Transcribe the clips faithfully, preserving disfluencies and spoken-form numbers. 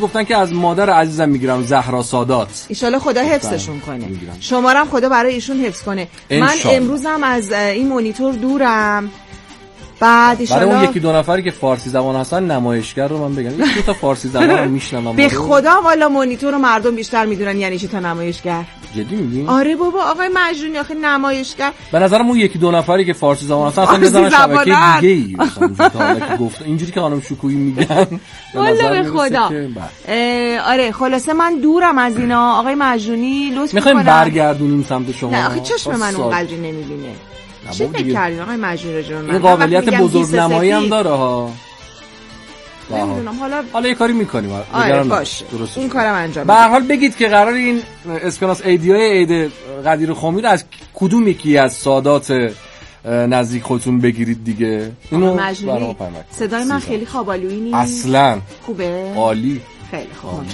گفتن که از مادر عزیزم میگیرم زهرا سادات. ان شاءالله خدا حفظشون کنه. شمارم خدا برای ایشون حفظ کنه. من امروزم از این مانیتور دورم. بعد ان شاءالله برای اون یکی دو نفری که فارسی زبان هستن نمایشگر رو من بگم. یک دو تا فارسی زبان رو میشنوم. به خدا والا مانیتور رو مردم بیشتر میدونن یعنی چی تا نمایشگر. جدی میگی؟ آره بابا آقای مجنونی آخه نمایشگر. به نظرم اون یکی دو نفری که فارسی زبان هستن اصلا بزنن شبکه دیگه‌ای مثلا تا که گفت اینجوری که خانم شکویی میگن. والا به خدا. آره خلاصه من دورم از اینا آقای مجنونی لطف می‌کنم. می‌خوایم برگردونیم سمت شما. نه آخه چشم من اونقدری نمی‌بینه. چی فکر کردین آقای مجنون جون؟ این قابلیت بزرگ نمایی هم داره ها. نمیدونم حالا حالا یه کاری می‌کنیم. آره باشه اون کارم انجام به هر حال بگید که قرار این اسکناس ایدیای عید قدیر خمی رو از کدوم یکی از سادات نزدیک خودتون بگیرید دیگه. اینو مجنون صدای من خیلی خوابالویی نیست اصلا. خوبه؟ عالی. خیلی خوب.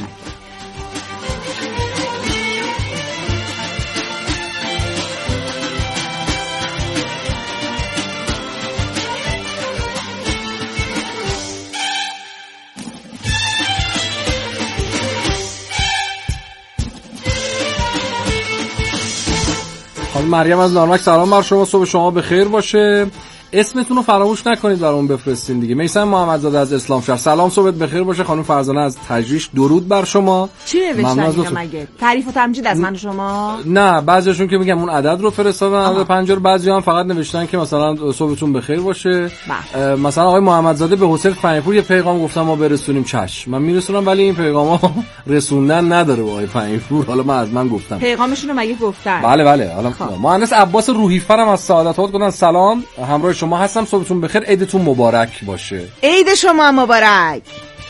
خانم مریم از نارمک سلام بر شما، صبح شما بخیر باشه. اسمتون رو فراموش نکنید برامون بفرستین دیگه. میثم محمدزاده از اسلام شهر سلام صبحت بخیر باشه. خانم فرزانه از تجریش درود بر شما. چی نوشتن اینا مگه؟ تعریف و تمجید از من شما؟ نه بعضیاشون که میگم اون عدد رو فرستادن عدد پنجاه رو، بعضی هم فقط نوشتن که مثلا صبحتون بخیر باشه. مثلا آقای محمدزاده به حسین فنیپور یه پیغام گفتم ما برسونیم، چشم من میرسونم، ولی این پیغاما رسوندن نداره با آقای فنیپور. حالا من از من گفتم پیغامشون رو مگه گفتن؟ بله بله. حالا مهندس عباس روحیفرم از سعادت آباد گفتن سلام همراه شما هستم، صبحتون بخیر، عیدتون مبارک باشه. عید شما مبارک.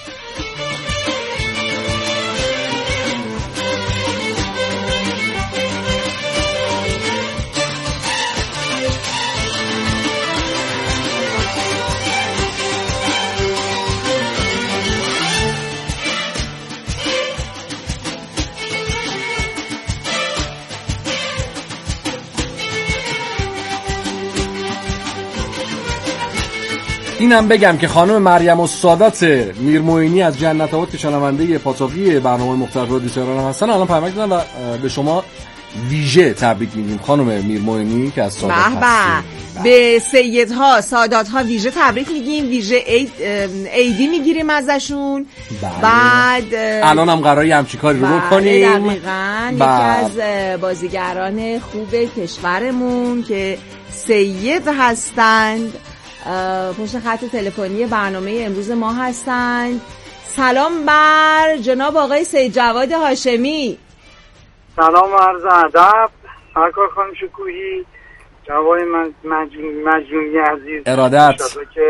اینم بگم که خانم مریم السادات میرموینی از جنت آباد که شنونده پاتوقی برنامه مختلف رادیو تهران هستن الان پیام دادن و به شما ویژه تبریک میگیم خانم میرموینی که از سادات هستید. به سیدها ساداتها ویژه تبریک میگیم، ویژه عید عیدی میگیریم ازشون. بله. بعد الان هم قراره همچی کاری رو بکنیم. دقیقاً یکی از بازیگران خوب کشورمون که سید هستند پشت خط تلفنی برنامه امروز ما هستند. سلام بر جناب آقای سید جواد هاشمی. سلام و عرض ادب سرکار خانم شکوهی، جوای مجنونی عزیز، ارادت.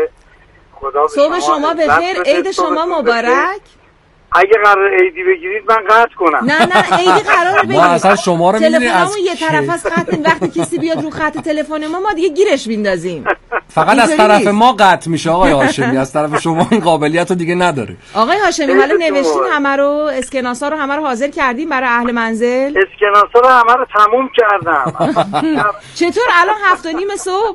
خدا صبح شما بخیر، عید شما مبارک. اگه قرار عیدی بگیرید من قطع کنم. نه نه عیدی قراره بگیرید. ما اصلا شما رو می‌دونید از یه طرف از خط، وقتی کسی بیاد رو خط تلفن ما ما دیگه گیرش بیندازیم. فقط از طرف ما قطع میشه آقای هاشمی، از طرف شما این قابلیت رو دیگه نداره. آقای هاشمی حالا نوشتین همه رو، اسکناسا رو همه رو حاضر کردیم برای اهل منزل؟ اسکناسا رو همه رو تموم کردم. چطور الان هفت و نیم صبح؟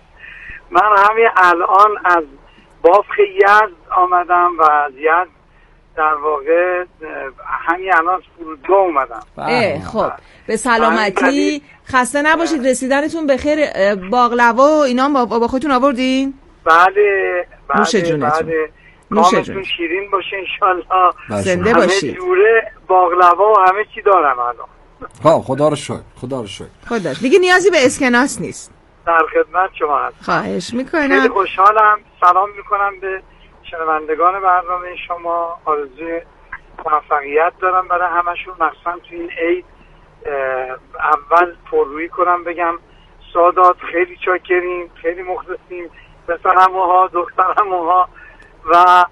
من همین الان از بافخ یزد آمدم و از یزد در واقع همین الان فرودگاه اومدم. خب به سلامتی، خسته نباشید، رسیدنتون بخیر. باقلوا و اینا با, با خودتون آوردین؟ بله بله. نوش جونتون. نوش جونتون شیرین باشه انشالله. زنده باشید. همه جوره باقلوا و همه چی دارم الان. خب خدا رو شکر، خدا رو شکر. خداش دیگه نیازی به اسکناس نیست. در خدمت شما هستم. خواهش میکنم. خیلی خوشحالم. سلام میکنم به شنوندگان برنامه شما. آرزوی موفقیت دارم برای همشون، مخصوصا تو این عید. اول پررویی کنم بگم سادات خیلی چاکریم، خیلی مخلصیم، پسرموها دخترموها، و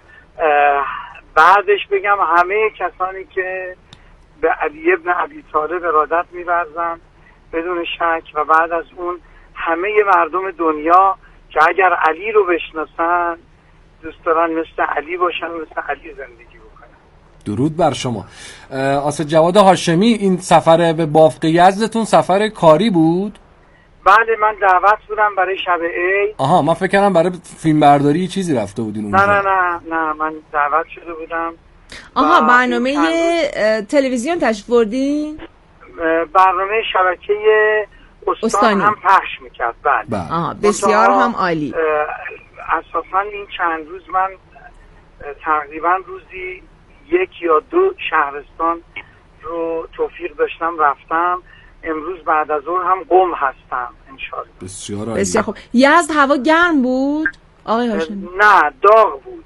بعدش بگم همه کسانی که به علی ابن ابی طالب ارادت می‌ورزن بدون شک، و بعد از اون همه مردم دنیا که اگر علی رو بشناسن دوست دارن مثل علی باشن، مثل علی زندگی بکنن. درود بر شما. آسد جواد هاشمی، این سفر به بافق یزدتون سفر کاری بود؟ بله من دعوت بودم برای شب عید. آها من فکر کردم برای فیلم برداری چیزی رفته بودین اونجا. نه نه نه نه من دعوت شده بودم آها برنامه تلویزیون تشریف بردین؟ برنامه شبکه استان هم پخش میکرد. بعد آها بسیار هم عالی. اساساً این چند روز من تقریبا روزی یک یا دو شهرستان رو توفیق داشتم رفتم. امروز بعد از ظهر هم قم هستم انشالله. بسیار عالی. بسیار خوب. یزد هوا گرم بود آقای هاشمی؟ نه داغ بود.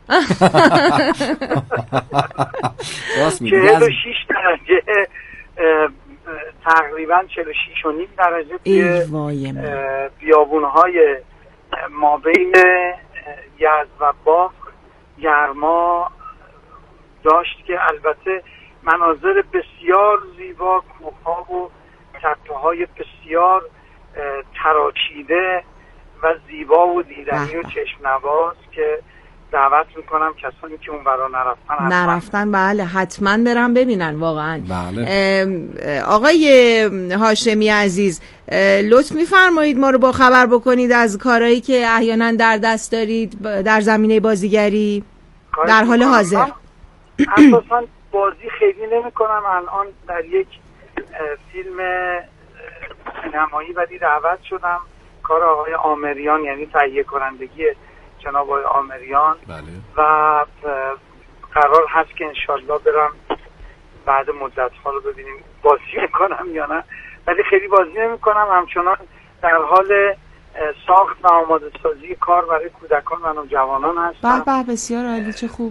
چهل و شش درجه تقریبا چهل و شش و نیم درجه توی بیابونهای مابین یزد و باغ گرما داشت که البته مناظر بسیار زیبا، کوه‌ها و تپه‌های بسیار تراکیده و زیبا و دیدنی و چشم نواز که دعوت میکنم کسانی که اون برا نرفتن نرفتن بله حتما برم ببینن واقعا. بله. آقای هاشمی عزیز لطف میفرمایید ما رو با خبر بکنید از کارهایی که احیانا در دست دارید در زمینه بازیگری در حال حاضر. اساسا بازی خیلی نمی کنم. الان در یک فیلم سینمایی ولی دعوت شدم کار آقای آمریان یعنی تهیه کنندگی جناب آقای آمریان. بله. و قرار هست که انشالله برم بعد مدت ها رو ببینیم بازی میکنم یا نه، ولی خیلی بازی نمی کنم. همچنان در حال ساخت و آماده سازی کار برای کودکان و نوجوانان هستم. به به بسیار عالی چه خوب.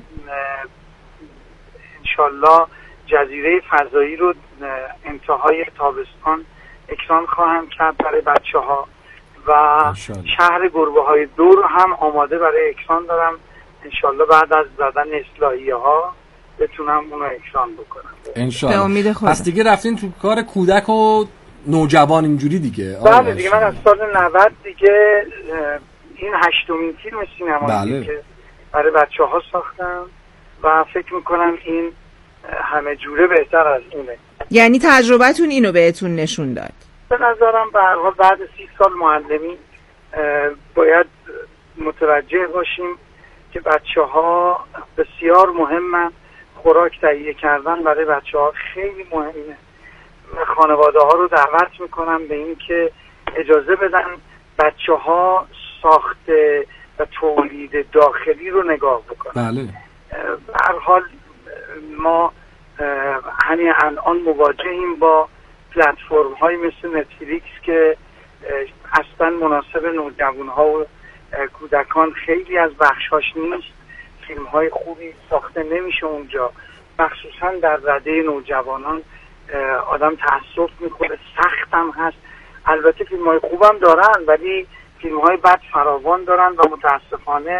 انشالله جزیره فضایی رو انتهای تابستان اکران خواهم کرد برای بچه ها و انشالله. شهر گربه های دو رو هم آماده برای اکران دارم. انشالله بعد از زدن اصلاحیه ها بتونم اون رو اکران بکنم انشالله. به امید خدا. پس دیگه رفتین تو کار کودک و نوجوان اینجوری دیگه؟ بله دیگه. من از سال نود دیگه این هشتمین فیلم سینمایی بله. که برای بچه ها ساختم و فکر میکنم این همه جوره بهتر از اونه. یعنی تجربتون اینو بهتون نشون داد؟ به نظرم به هر حال بعد سی سال معلمی باید متوجه باشیم که بچه ها بسیار مهمن. خوراک تهیه کردن برای بچه ها خیلی مهمه. خانواده ها رو دعوت میکنم به این که اجازه بدن بچه ها ساخت و تولید داخلی رو نگاه بکنن. بله. به هر حال ما همین الان مواجهیم با پلتفرم های مثل نتفلیکس که اصلا مناسب نوجوان ها و کودکان خیلی از بخشاش نیست. فیلم های خوبی ساخته نمیشه اونجا، مخصوصا در رده نوجوانان آدم تأسف میکنه. سخت هم هست. البته فیلم های خوبم دارن ولی فیلم های بد فراوان دارن و متاسفانه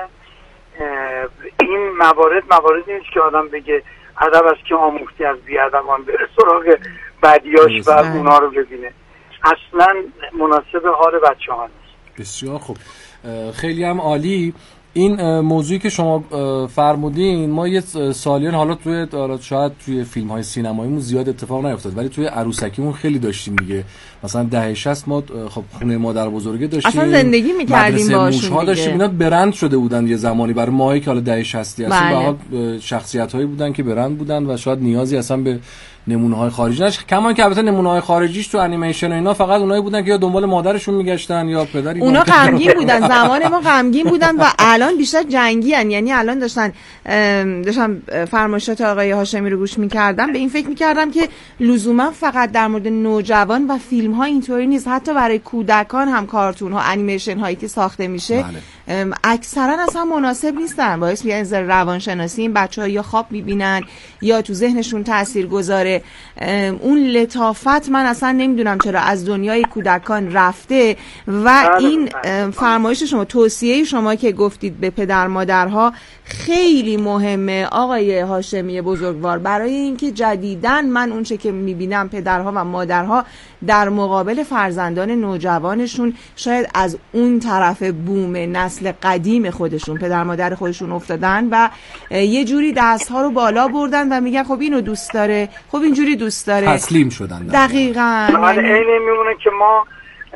این موارد مواردی نیست که آدم بگه ادب است که آموختی از بیادبان بره سراغ بدیاش و اونا رو ببینه. اصلا مناسب حال بچه ها نیست. بسیار خوب. خیلی هم عالی. این موضوعی که شما فرمودین ما یه سالیان حالا توی شاید توی فیلم های سینماییمون زیاد اتفاق نیفتاد ولی توی عروسکیمون خیلی داشتیم دیگه. مثلا دهه شصت ما خب خونه مادر بزرگه داشتیم، اصلا زندگی می‌کردیم باشون دیگه. داشتیم. اینا برند شده بودن یه زمانی برای ماهایی که حالا دهه شصت هستیم. به حال شخصیت‌هایی بودن که برند بودن و شاید نیازی اصلا به نمونه‌های خارجی نش. کمان که البته نمونه‌های خارجیش تو انیمیشن و اینا فقط اونایی بودن که یا دنبال مادرشون میگشتن یا پدری. اونا غمگین بودن. زمان ما غمگین بودن و الان بیشتر جنگی ان. یعنی الان داشتن داشتم فرمایشات آقای هاشمی رو گوش می‌کردم به این فکر می‌کردم که لزوما فقط در مورد نوجوان و فیلم‌ها اینطوری نیست. حتی برای کودکان هم کارتون‌ها انیمیشن هایی که ساخته میشه اکثرا اصلا مناسب نیستن. باعث میشه از روانشناسی این بچه‌ها یا خواب می‌بینن یا تو ذهنشون تأثیر گذاره. اون لطافت من اصلا نمیدونم چرا از دنیای کودکان رفته و این فرمایش شما توصیه شما که گفتید به پدر مادرها خیلی مهمه آقای هاشمی بزرگوار، برای اینکه جدیداً من اون چه که میبینم پدرها و مادرها در مقابل فرزندان نوجوانشون شاید از اون طرف بوم نسل قدیم خودشون پدر مادر خودشون افتادن و یه جوری دستها رو بالا بردن و میگن خب اینو دوست داره، خب اینجوری دوست داره، تسلیم شدن. دقیقاً. من عین میمونه که ما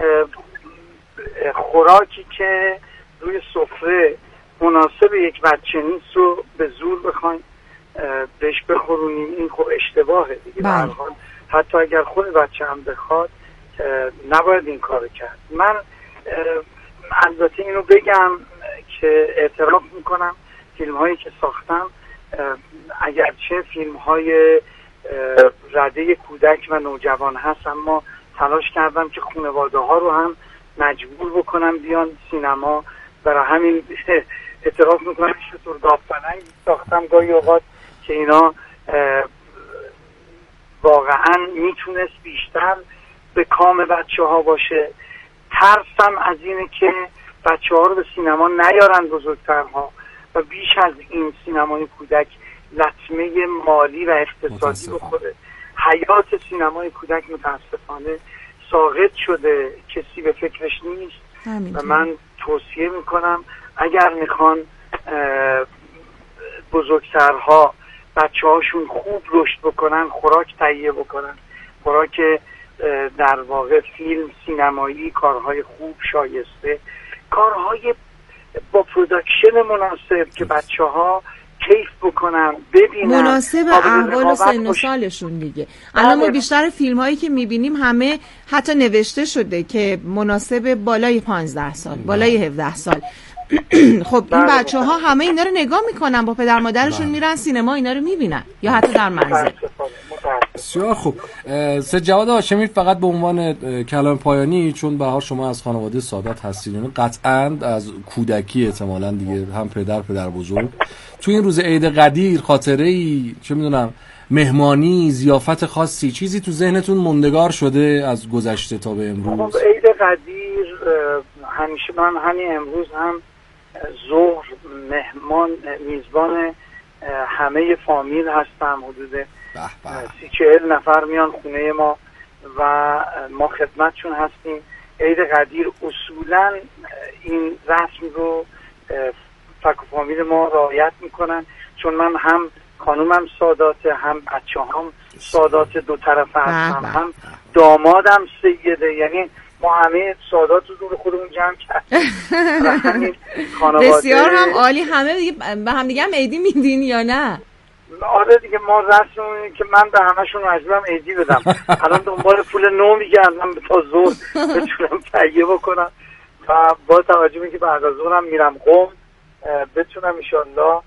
خوراکی که روی سفره مناسب یک بچه نیست رو به زور بخوایم بهش بخورونیم این خب اشتباهه دیگه. به هر حال حتی اگر خود بچه هم بخواد نباید این کارو کرد. من البته اینو بگم که اعتراف میکنم فیلم هایی که ساختم اگرچه فیلم های رده کودک و نوجوان هست، اما تلاش کردم که خانواده ها رو هم مجبور بکنم بیان سینما. برای همین اعتراف میکنم شطور داپلنگ ساختم گاهی اوقات که اینا واقعا میتونست بیشتر به کام بچه ها باشه. ترسم از اینه که بچه ها رو به سینما نیارن بزرگترها و بیش از این سینمای کودک لطمه مالی و اقتصادی بخوره. حیات سینمای کودک متاسفانه ساقط شده، کسی به فکرش نیست و من توصیه میکنم اگر میخوان بزرگترها بچه هاشون خوب رشد بکنن، خوراک تهیه بکنن، خوراک در واقع فیلم، سینمایی، کارهای خوب شایسته، کارهای با پروداکشن مناسب که بچه ها کیف بکنن، ببینن، مناسب احوال و سن و سالشون دیگه. الان ما بیشتر فیلم هایی که میبینیم همه حتی نوشته شده که مناسب بالای پانزده سال، بالای هفده سال. خب این بچه ها همه اینا رو نگاه میکنن، با پدر مادرشون میرن سینما اینا رو میبینن یا حتی در منزل. بسیار خوب. سید جواد هاشمی، فقط به عنوان کلام پایانی، چون به هر شما از خانواده سادات هستین، قطعاً از کودکی احتمالاً دیگه هم پدر پدر بزرگ تو این روز عید قدیر خاطره‌ای، چه میدونم، مهمانی، ضیافت خاصی، چیزی تو ذهنتون موندگار شده از گذشته تا به امروز؟ خب عید قدیر همیشه من همین امروز هم ظهر مهمان میزبان همه فامیل هستم. حدود سی چهل نفر میان خونه ما و ما خدمتشون هستیم. عید قدیر اصولا این رسم رو فک و فامیل ما رعایت میکنن، چون من هم خانومم ساداته، هم بچه هم سادات دو طرفه هستم، هم دامادم سیده، یعنی ما همه سادات رو دور خودمون جمع کردیم. بسیار هم عالی. همه دیگه به هم دیگه هم عیدی میدین یا نه؟ آره دیگه، ما رسم اینه که من به همشون مجبورم عیدی بدم. الان دنبال پول نو میگردم تا ظهر بتونم تهیه بکنم و با توجه به که بعد از ظهرم میرم قم بتونم انشالله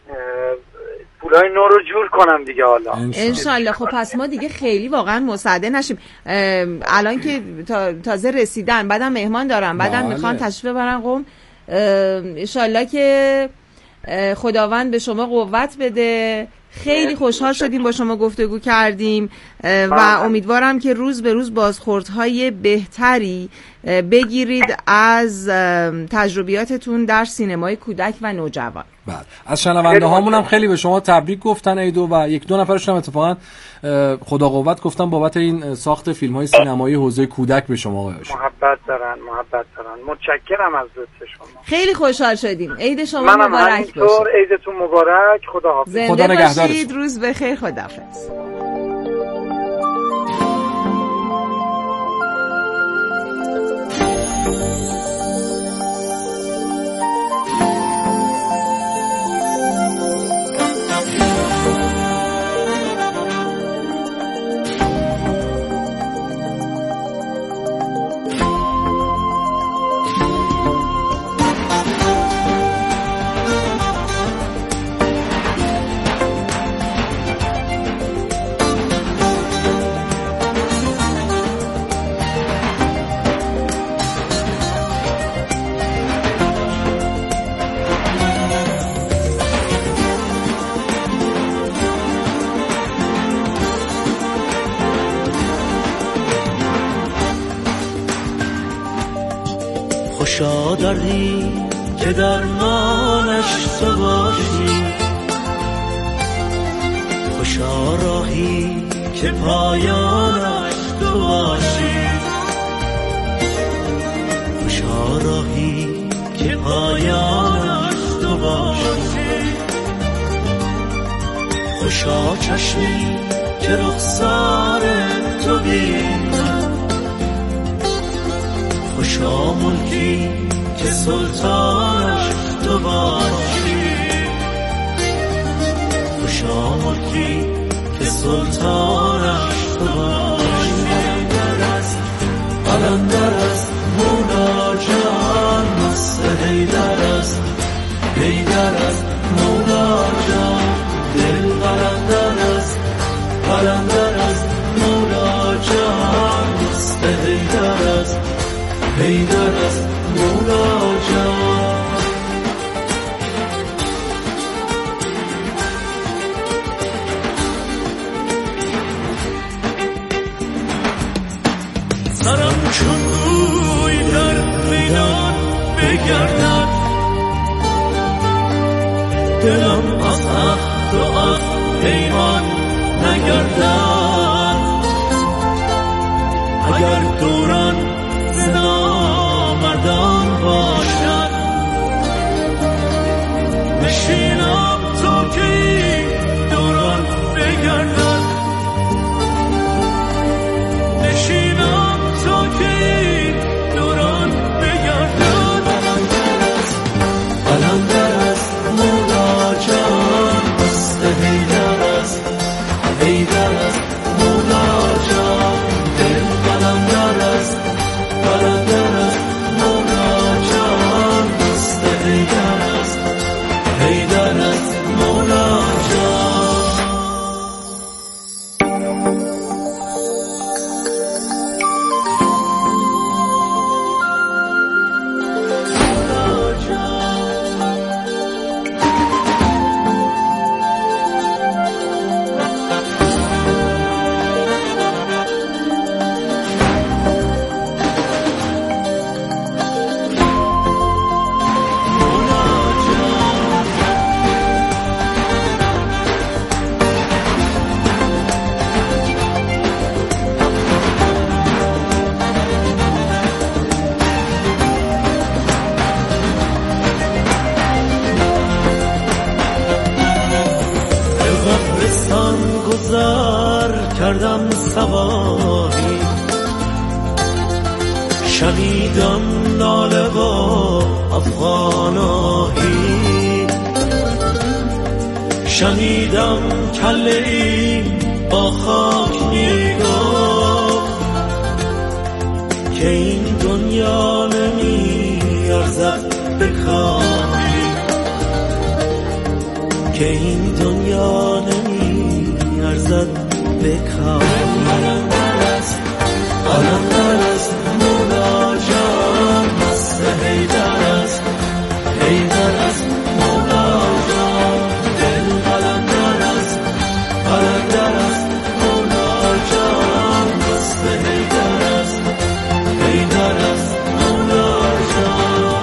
پولای نو رو جور کنم دیگه. حالا انشالله. خب پس ما دیگه خیلی واقعا مساعده نشیم. الان که تازه رسیدن، بعدم مهمان دارم، بعدم میخوان تشریف ببرن قم. انشالله که خداوند به شما قوت بده. خیلی خوشحال شدیم با شما گفتگو کردیم و امیدوارم که روز به روز بازخوردهای بهتری بگیرید از تجربیاتتون در سینمای کودک و نوجوان. بله، از شنونده هامون هم خیلی به شما تبریک گفتن عیدو و یک دو نفرشون هم اتفاقا خدا قوت گفتن بابت این ساخت فیلم های سینمایی حوزه کودک به شما آقای هاشمی. محبت دارن، محبت دارن. متشکرم از لطف شما. خیلی خوشحال شدیم. عید شما مبارک باشه. عیدتون مبارک. خدا حافظ. زنده باشید. روز بخیر. خداحافظ. خوشا دردی که درمانش تو باشی، خوشا راهی که پایانش تو باشی، خوشا راهی که پایانش تو باشی، خوشا چشمی که رخسار تو بینم، خوشا ملکی که سلطانش تو باشی، شاه ملکی که سلطانش تو باشی. قلندر است مولا جان، مست حیدر است، حیدر است مولا جان. دل قلندر است، قلندر است مولا جان، مست حیدر است، حیدر است مولا جان. سرم چون گوی در میدان بگردد، دلم از عهد و از پیمان نگردد. اگر دوران زنا مردان باشد، نشینم تا که دوران بگردد، نشینم تا که دوران بگردد. قلندر است مولا جان، مست حیدر است، حیدر است مولا جان. دل قلندر است، قلندر است مولا جان، مست حیدر است، حیدر است مولا جان. کردم سواری، شنیدم ناله و افغاناهی، شنیدم کله ای با خاک میگفت که این دنیا نمی ارزد به کاری، که این دنیا نمی ارزد بکار. قلندر است، قلندر است مولا جان، مست حیدر است، حیدر است مولا جان. دل قلندر است، قلندر است مولا جان، مست حیدر است، حیدر است مولا جان.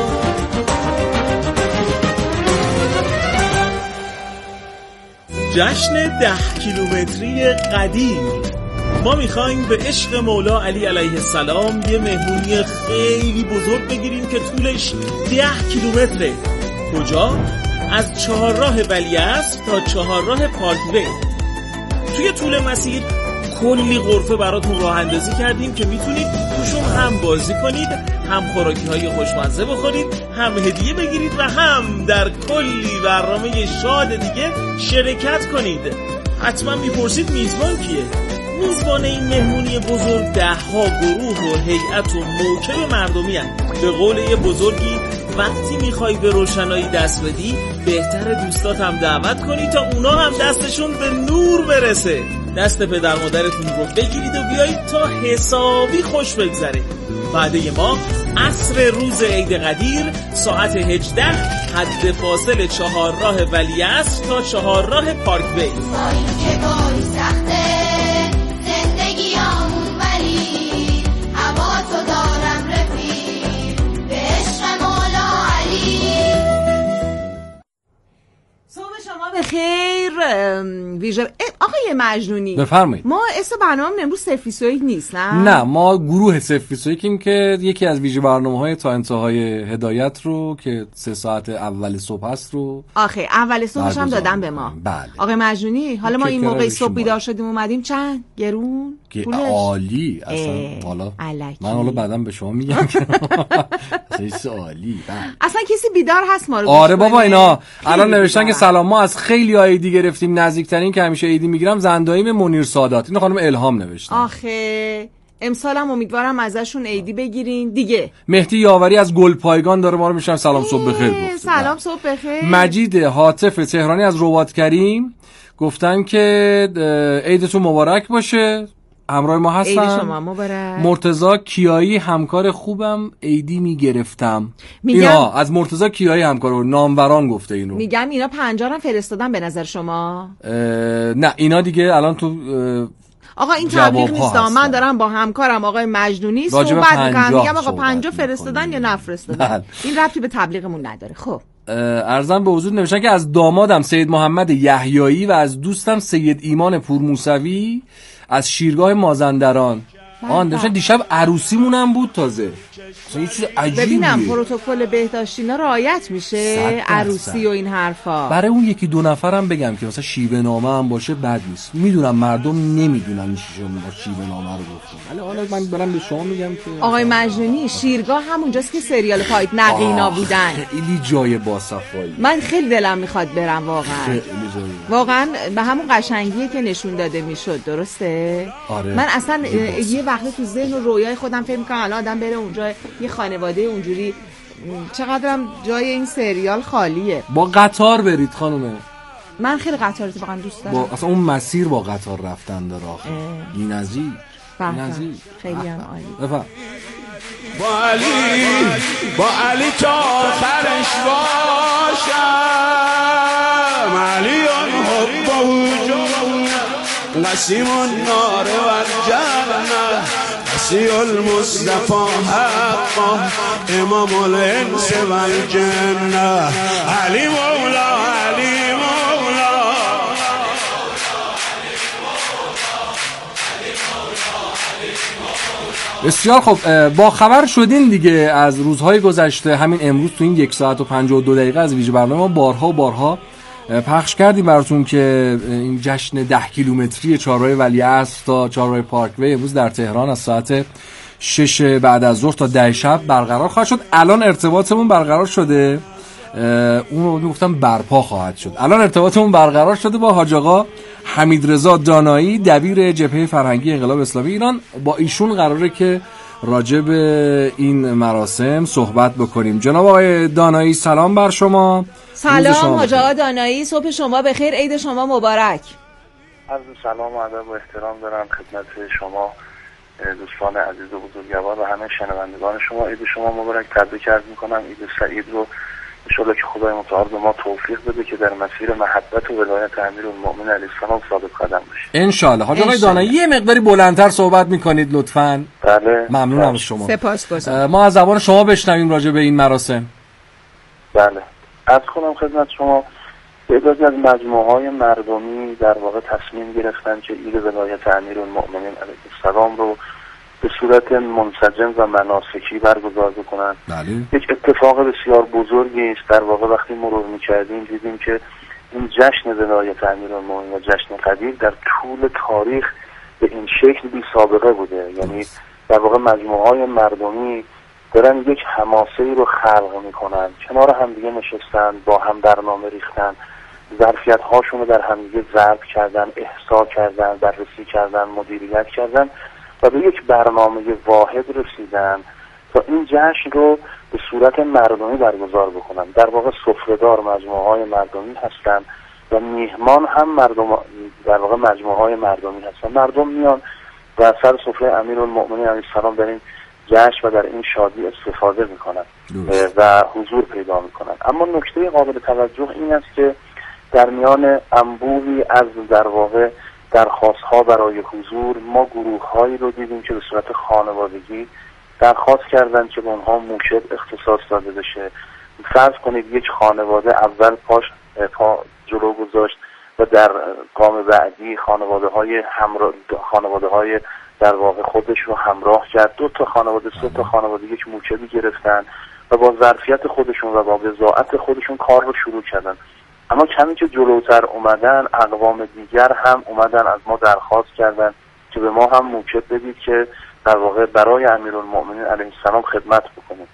جشن ده کیلومتری قدیر. ما میخوایم به عشق مولا علی علیه السلام یه مهمونی خیلی بزرگ بگیریم که طولش ده کیلومتره. کجا؟ از چهارراه ولیعصر تا چهارراه پارکوی. توی طول مسیر کلی غرفه براتون راه اندازی کردیم که میتونید توشون هم بازی کنید، هم خوراکی های خوشمزه بخورید، هم هدیه بگیرید و هم در کلی برنامه شاد دیگه شرکت کنید. حتما میپرسید میزبان کیه؟ میزبان این مهمونی بزرگ ده ها گروه و هیئت و موکب مردمی هست. به قول یه بزرگی وقتی میخوای به روشنایی دست بدی بهتر دوستات هم دعوت کنی تا اونا هم دستشون به نور برسه. دست پدر مادرتون رو بگیرید و بیایید تا حسابی خوش بگذره. وعده ما عصر روز عید قدیر ساعت هجده، حد فاصل چهارراه ولیعصر تا چهارراه پارکوی. که کاری سخته زندگیامون، ولی هوا تو دارم رفیق به عشق مولا علی. صبح شما بخیر. ویژه آقا آقای مجنونی بفرمایید. ما اسم برنامه امروز صفر بیست و یک نیست نه؟ نه ما گروه صفر بیست و یک که یکی از ویژه برنامه‌های تا انتهای هدایت رو که سه ساعت اول صبح است رو آخه اول صبحش هم دادن به ما. بله. آقای مجنونی حالا ما این موقع صبح بیدار شدیم اومدیم چند گرون پولش عالی اصلا. حالا من حالا بعدم به شما میگم که اصلا عالی. اصلا کسی بیدار هست ما رو؟ آره بابا اینا الان نوشتن که سلام ما از خیلی ایدی گرفتیم، نزدیکترین که همیشه ایدی میگیرم زنداییم منیر سادات. اینو خانم الهام نوشتن. آخه امسالم امیدوارم ازشون ایدی بگیرین دیگه. مهدی یاوری از گلپایگان داره ما رو میشن سلام صبح بخیر گفت. سلام صبح بخیر. مجید حاطف تهرانی از رباط کریم گفتن که عیدتون مبارک باشه، همراه ما هستن. عید شما مبارک. مرتضی کیایی همکار خوبم عیدی میگرفتم. اینا از مرتضی کیایی همکار ناموران گفته اینو. میگم اینا پنجاه هم فرستادن به نظر شما؟ نه اینا دیگه الان تو آقا این تبلیغ نیست، من دارم با همکارم آقای مجنونی صحبت میکنم، میگم آقا پنجاه فرستادن یا نفرستادن. این ربطی به تبلیغمون نداره. خب ارزم به حضور نوشتن که از دامادم سید محمد یحیایی و از دوستم سید ایمان پورموسوی از شیرگاه مازندران. آن داشتن دیشب عروسیمون هم بود تازه. یه چیز عجیبیه. ببینم پروتکل بهداشتی اینا رعایت میشه عروسی و این حرفا. برای اون یکی دو نفرم بگم که مثلا شیوه نامه هم باشه بد نیست. میدونم مردم نمیدونن چیشون با شیوه نامه رو گفتن. ولی حالا من برام به شما میگم که آقای مجنونی شیرگاه همونجاست که سریال پایت نقینا بودن. خیلی جای باصفایی. من خیلی دلم میخواد برم واقعا. واقعا به همون قشنگیه که نشون داده میشد. درسته؟ آره. من اصلا یه وقتی تو ذهن و رویای خودم فکر میکنم الان آدم بره اونجا یه خانواده اونجوری، چقدرم جای این سریال خالیه. با قطار برید خانومه. من خیلی قطار رو واقعا دوست دارم. با اصلا اون مسیر با قطار رفتن داره آخه. بی‌نظیر. بی‌نظیر. خیلی هم عالی. بفرم. با علی با علی تا آخرش باشم، علی آن حب و جون قسیم النار و الجنه، وسیع المصطفى حقا امام الانس و الجنه، علی مولا علی مولا. بسیار خب با خبر شدین دیگه از روزهای گذشته. همین امروز تو این یک ساعت و پنجاه و دو دقیقه از ویژه برنامه ما بارها و بارها پخش کردیم براتون که این جشن ده کیلومتری چهارراه ولیعصر تا چهارراه پارکوی امروز در تهران از ساعت شش بعد از ظهر تا ده شب برقرار خواهد شد. الان ارتباطمون برقرار شده، اون رو میگفتم برپا خواهد شد. الان ارتباطمون برقرار شده با حاج آقا حمیدرضا دانایی دبیر جبهه فرهنگی انقلاب اسلامی ایران. با ایشون قراره که راجع به این مراسم صحبت بکنیم. جناب آقای دانایی سلام بر شما. سلام حاج آقا دانایی، صبح شما بخیر، عید شما مبارک. عرض سلام و ادب و احترام دارم خدمت شما دوستان عزیز و بزرگوار و همه شنوندگان شما. عید شما مبارک. تبریک عرض میکنم عید سعید رو. انشالله که خدای متعال به ما توفیق بده که در مسیر محبت و ولایت امیرالمؤمنین علیه السلام ثابت قدم باشیم انشالله. حاج آقای دانایی یه مقداری بلندتر صحبت میکنید لطفاً. بله ممنونم از شما. سپاسگزارم. ما از زبان شما بشنویم راجع به این مراسم. بله عرض کنم خدمت شما تعدادی از مجموعه‌های مردمی در واقع تصمیم گرفتن که عید ولایت امیرالمؤمنین علیه السلام رو به صورت منسجم و مناسکی برگزار بکنن. بله. یک اتفاق بسیار بزرگی است. در واقع وقتی مرور می‌کردیم دیدیم که این جشن ولایت امیرالمؤمنین و جشن قدیر در طول تاریخ به این شکل بی سابقه بوده. یعنی در واقع مجموعه‌های مردمی دارن یک حماسه‌ای رو خلق می‌کنن، کنار هم دیگه نشستن، با هم برنامه ریختن، ظرفیت‌هاشون رو در هم دیگه ضرب کردن، احصا کردن، بررسی کردن، مدیریت کردن و به یک برنامه واحد رسیدن تا این جشن رو به صورت مردمی برگزار بکنن. در واقع سفره‌دار مجموعه‌های مردمی هستن و میهمان هم مردم، در واقع مجموعه‌های مردمی هستن. مردم میان و سر سفره امیرالمؤمنین علیه السلام در این جشن و در این شادی استفاده میکنن و حضور پیدا میکنن. اما نکته قابل توجه این است که در میان انبوهی از در واقع درخواست‌ها برای حضور ما گروه‌هایی رو دیدیم که به صورت خانوادگی درخواست کردن که به اونها موشد اختصاص داده بشه. فرض کنید یک خانواده اول پاش پا جلو گذاشت و در گام بعدی خانواده های همراه خانواده های در واقع خودش رو همراه کرد. دو تا خانواده سه تا خانواده یک موچبی گرفتن و با ظرفیت خودشون و با بضاعت خودشون کار رو شروع کردن. اما کمی که جلوتر اومدن اقوام دیگر هم اومدن از ما درخواست کردن که به ما هم موچب بدید که در واقع برای امیرالمؤمنین علیه السلام خدمت بکنیم.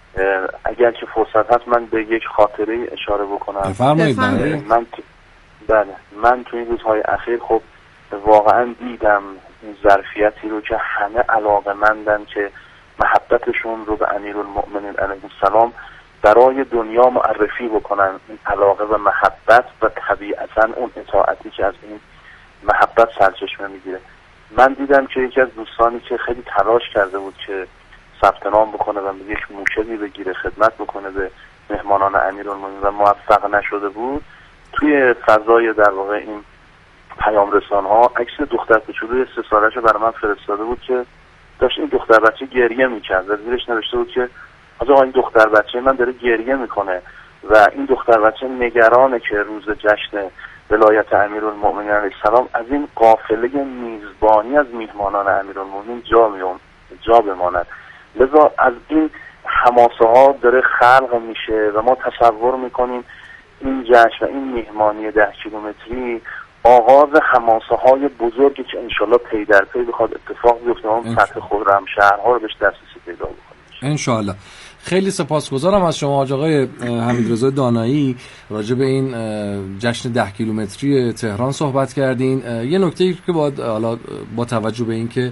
اگر که فرصت هست من به یک خاطره اشاره بکنم. بفرمایید. من بله من تو این روزهای اخیر خب واقعا دیدم این ظرفیتی رو که همه علاقه‌مندن که محبتشون رو به امیرالمؤمنین علیه السلام برای دنیا معرفی بکنن. این علاقه و محبت و طبیعتاً اون اطاعتی که از این محبت سرچشمه میگیره. من دیدم که یکی از دوستانی که خیلی تلاش کرده بود که ثبت نام بکنه و یک موچبی بگیره خدمت بکنه به مهمانان امیرالمؤمنین و موفق نشده بود، توی فضای در واقع این پیام رسان ها عکس دختر کوچولوی سه سالش رو برای من فرستاده بود که داشت این دختر بچه گریه میکرد و زیرش نوشته بود که آقا این دختر بچه من داره گریه میکنه و این دختر بچه نگرانه که روز جشن ولایت امیرالمؤمنین علیه السلام از این قافله میزبانی از میهمانان امیرالمؤمنین جا میون جا بماند. لذا از این حماسه ها داره خلق میشه و ما تصور میکنیم این جشن و این میهمانی ده کیلومتری آغاز حماسه های بزرگی که انشالله پی در پی بخواد اتفاق بیفته اون سطح خرم شهرها رو بهش دسترسی پیدا بکنه انشالله. خیلی سپاسگزارم از شما حاج آقای حمیدرضا دانایی، راجع به این جشن ده کیلومتری تهران صحبت کردین. یه نکته‌ای که باید حالا با توجه به این که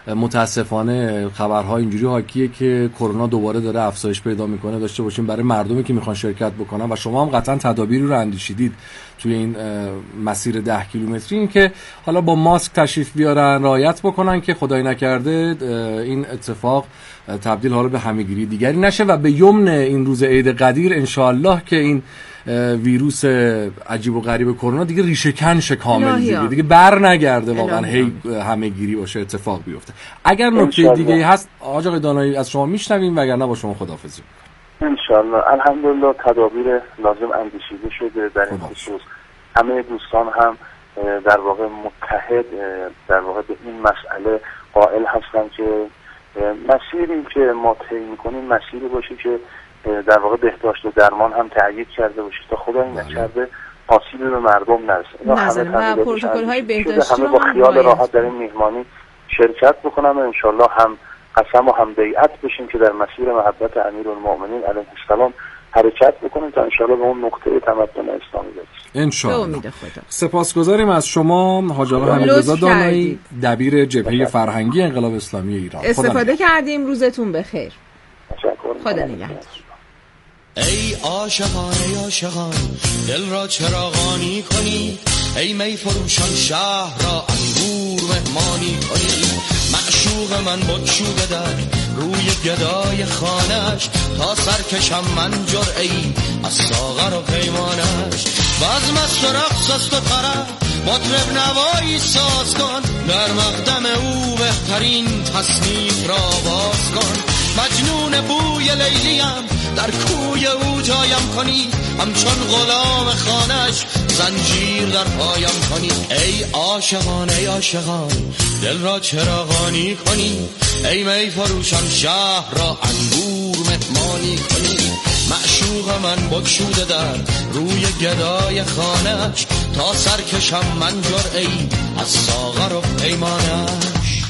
متاسفانه خبرها اینجوری حاکیه که کرونا دوباره داره افزایش پیدا میکنه داشته باشیم برای مردمی که میخوان شرکت بکنن و شما هم قطعا تدابیری رو اندیشیدید توی این مسیر ده کیلومتری، این که حالا با ماسک تشریف بیارن، رعایت بکنن که خدای نکرده این اتفاق تبدیل حالا به همه‌گیری دیگری نشه و به یمن این روز عید قدیر انشالله که این ویروس عجیب و غریب کرونا دیگه ریشه کنشه کامل دیگه دیگه بر نگرده واقعا هی همه‌گیری باشه اتفاق بیفته. اگر نکته دیگه هست حاج آقای دانایی از شما میشنویم، وگرنه با شما خداحافظی می‌کنم. ان شاء الله. الحمدلله تدابیر لازم اندیشیده شده در این خصوص. همه دوستان هم در واقع متحد در واقع به این مسئله قائل هستن که مسیری که ما طی می‌کنیم مسیری باشه که در واقع بهداشت و درمان هم تأیید کرده باشه تا خدای نکرده آسیبی به مردم نرسه. نظرم و پروتکل‌های بهداشتی همه با خیال راحت در این میهمانی شرکت بکنم و انشالله هم قسم و هم بیعت بشیم که در مسیر محبت امیرالمؤمنین علیه السلام حرکت بکنیم تا انشالله به اون نقطه تمدن اسلامی برسیم انشالله. سپاسگزاریم از شما حاج آقای حمیدرضا دانایی، دبیر جبهه فرهنگی انقلاب اسلامی ایران. استفاده کردیم. روزتون بخیر. خدا نگهدار. ای عاشقان ای عاشقان دل را چراغانی کنی، ای می فروشان شهر را انگور مهمانی کنی. معشوق من بگشوده در روی گدای خانش، تا سرکشم من جرعی از ساغر و پیمانش. بزم است و رقص است و طرب مطرب نوایی ساز کن، در مقدم او بهترین تصنیف را باز کن. مجنون بوی لیلیم در کوی او جایم کنی، همچون غلام خانش زنجیر در پایم کنی. ای عاشقان ای عاشقان دل را چراغانی کنی، ای می فروشان شهر را انگور مهمانی کنی. معشوق من بگشوده در روی گدای خانش، تا سرکشم من جرعی از ساغر و پیمانش.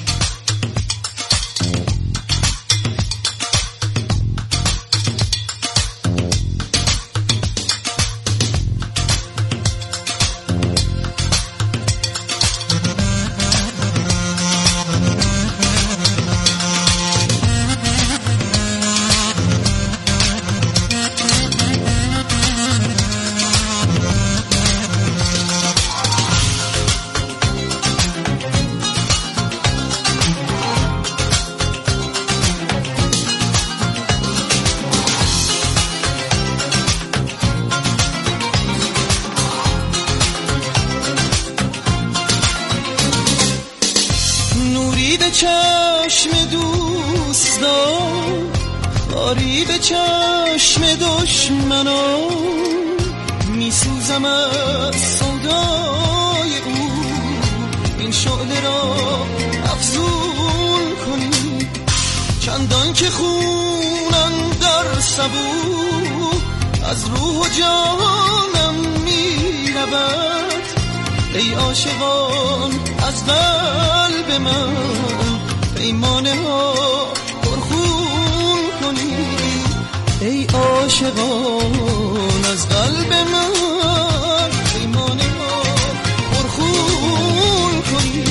چشم دوستان آری به چشم دشمنان، میسوزم از سودای او، این شعله را افزون کنی چندان که خونم در سبو از روح و جانم میرود. ای عاشقان از قلب من پیمانه ها پرخون کنی، ای عاشقان از قلب من